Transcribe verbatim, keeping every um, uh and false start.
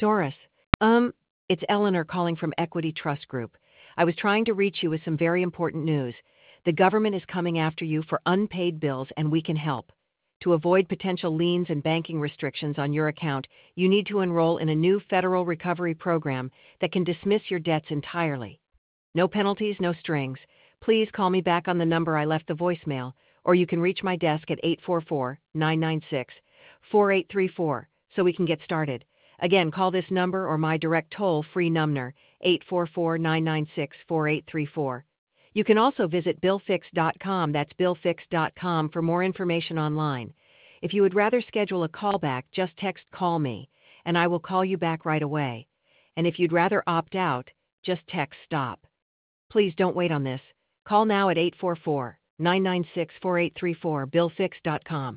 Doris, um, it's Eleanor calling from Equity Trust Group. I was trying to reach you with some very important news. The government is coming after you for unpaid bills, and we can help. To avoid potential liens and banking restrictions on your account, you need to enroll in a new federal recovery program that can dismiss your debts entirely. No penalties, no strings. Please call me back on the number I left the voicemail, or you can reach my desk at eight four four, nine nine six, four eight three four so we can get started. Again, call this number or my direct toll-free number, eight four four, nine nine six, four eight three four. You can also visit bill fix dot com, that's bill fix dot com, for more information online. If you would rather schedule a callback, just text "call me," and I will call you back right away. And if you'd rather opt out, just text "stop." Please don't wait on this. Call now at eight four four, nine nine six, four eight three four, bill fix dot com.